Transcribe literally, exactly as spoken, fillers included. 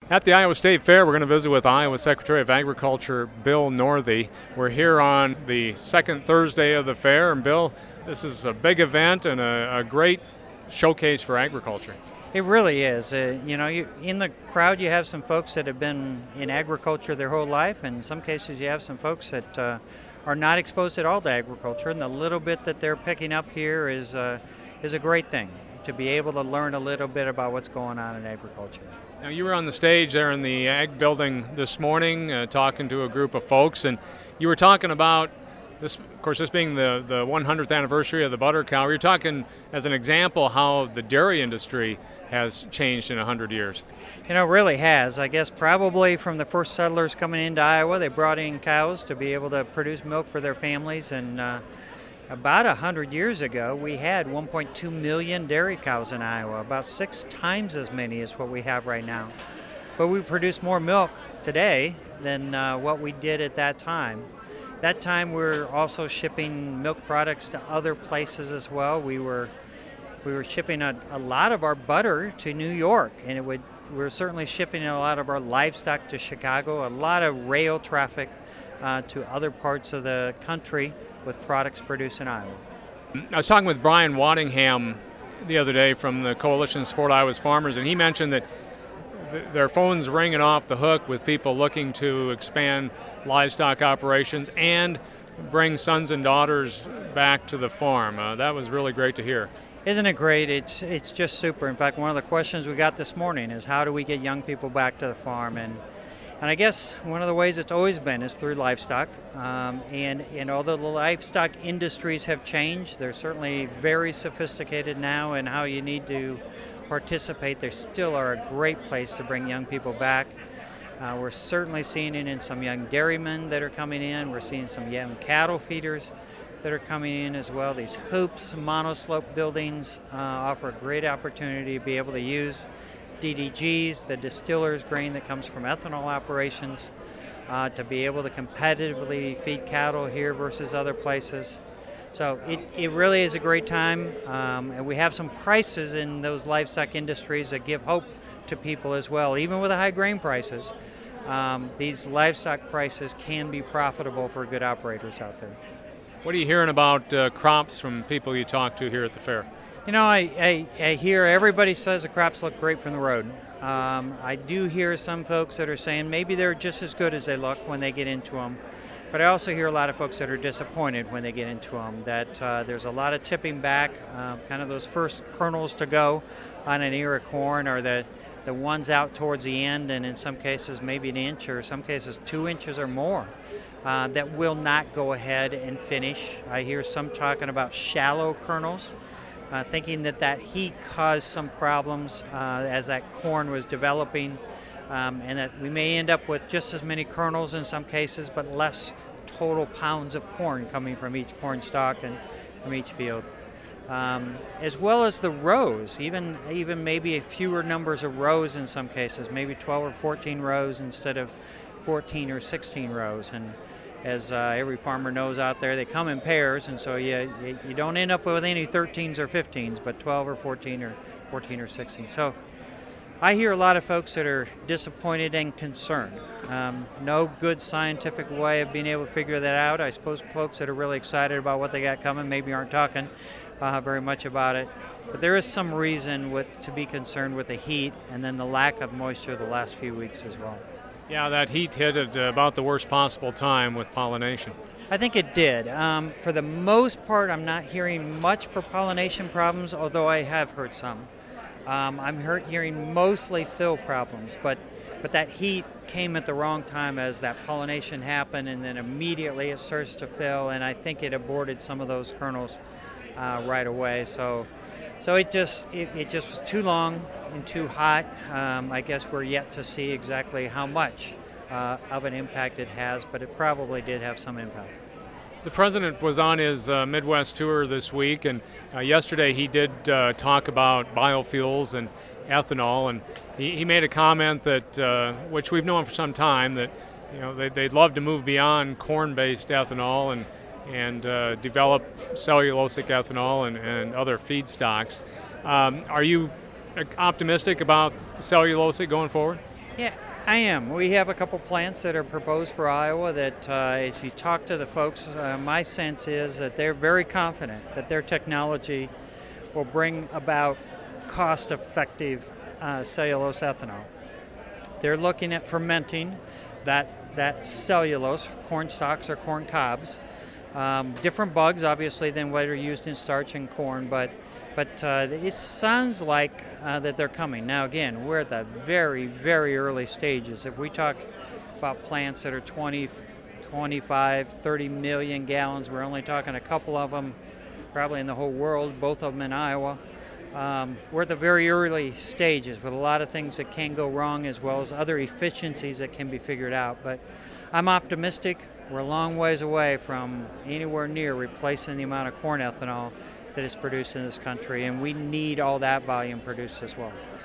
At the Iowa State Fair, we're going to visit with Iowa Secretary of Agriculture Bill Northey. We're here on the second Thursday of the fair, and Bill, this is a big event and a, a great showcase for agriculture. It really is. Uh, you know, you, in the crowd you have some folks that have been in agriculture their whole life, and in some cases you have some folks that uh, are not exposed at all to agriculture, and the little bit that they're picking up here is, uh, is a great thing, to be able to learn a little bit about what's going on in agriculture. Now, you were on the stage there in the Ag Building this morning uh, talking to a group of folks, and you were talking about this, of course, this being the, the one hundredth anniversary of the butter cow. You're talking as an example how the dairy industry has changed in one hundred years. You know, it really has. I guess probably from the first settlers coming into Iowa, they brought in cows to be able to produce milk for their families, and uh, about one hundred years ago, we had one point two million dairy cows in Iowa, about six times as many as what we have right now. But we produce more milk today than uh, what we did at that time. That time, we were also shipping milk products to other places as well. We were we were shipping a, a lot of our butter to New York, and it would we were certainly shipping a lot of our livestock to Chicago, a lot of rail traffic uh, to other parts of the country with products produced in Iowa. I was talking with Brian Waddingham the other day from the Coalition to Support Iowa's Farmers, and he mentioned that th- their phones ringing off the hook with people looking to expand livestock operations and bring sons and daughters back to the farm. Uh, that was really great to hear. Isn't it great? It's it's just super. In fact, one of the questions we got this morning is how do we get young people back to the farm? And And I guess one of the ways it's always been is through livestock. Um, and, and although the livestock industries have changed, they're certainly very sophisticated now in how you need to participate. They still are a great place to bring young people back. Uh, we're certainly seeing it in some young dairymen that are coming in. We're seeing some young cattle feeders that are coming in as well. These hoops, monoslope buildings uh, offer a great opportunity to be able to use D D Gs, the distiller's grain that comes from ethanol operations, uh, to be able to competitively feed cattle here versus other places. So it, it really is a great time, um, and we have some prices in those livestock industries that give hope to people as well. Even with the high grain prices, um, these livestock prices can be profitable for good operators out there. What are you hearing about uh, crops from people you talk to here at the fair? You know, I, I, I hear everybody says the crops look great from the road. Um, I do hear some folks that are saying maybe they're just as good as they look when they get into them. But I also hear a lot of folks that are disappointed when they get into them, that uh, there's a lot of tipping back. Uh, kind of those first kernels to go on an ear of corn are the, the ones out towards the end, and in some cases maybe an inch or some cases two inches or more. Uh, that will not go ahead and finish. I hear some talking about shallow kernels. Uh, thinking that that heat caused some problems uh, as that corn was developing, um, and that we may end up with just as many kernels in some cases, but less total pounds of corn coming from each corn stalk and from each field. Um, as well as the rows, even even maybe fewer numbers of rows in some cases, maybe twelve or fourteen rows instead of fourteen or sixteen rows. And as uh, every farmer knows out there, they come in pairs, and so you, you you don't end up with any thirteens or fifteens, but twelve or fourteen or fourteen or sixteen. So I hear a lot of folks that are disappointed and concerned. Um, no good scientific way of being able to figure that out. I suppose folks that are really excited about what they got coming maybe aren't talking uh, very much about it. But there is some reason with to be concerned with the heat and then the lack of moisture the last few weeks as well. Yeah, that heat hit at about the worst possible time with pollination. I think it did. Um, for the most part, I'm not hearing much for pollination problems, although I have heard some. Um, I'm heard, hearing mostly fill problems, but but that heat came at the wrong time as that pollination happened, and then immediately it starts to fill, and I think it aborted some of those kernels uh, right away. So. So it just it, it just was too long and too hot. Um, I guess we're yet to see exactly how much uh, of an impact it has, but it probably did have some impact. The president was on his uh, Midwest tour this week, and uh, yesterday he did uh, talk about biofuels and ethanol, and he, he made a comment that, uh, which we've known for some time, that you know they, they'd love to move beyond corn-based ethanol and and uh, develop cellulosic ethanol and, and other feedstocks. Um, are you optimistic about cellulosic going forward? Yeah, I am. We have a couple plants that are proposed for Iowa that, uh, as you talk to the folks, uh, my sense is that they're very confident that their technology will bring about cost-effective uh, cellulose ethanol. They're looking at fermenting that, that cellulose, corn stalks or corn cobs. Um, different bugs, obviously, than what are used in starch and corn, but but uh, it sounds like uh, that they're coming. Now, again, we're at the very, very early stages. If we talk about plants that are twenty, twenty-five, thirty million gallons, we're only talking a couple of them, probably in the whole world, both of them in Iowa. Um, we're at the very early stages with a lot of things that can go wrong, as well as other efficiencies that can be figured out. But I'm optimistic. We're a long ways away from anywhere near replacing the amount of corn ethanol that is produced in this country, and we need all that volume produced as well.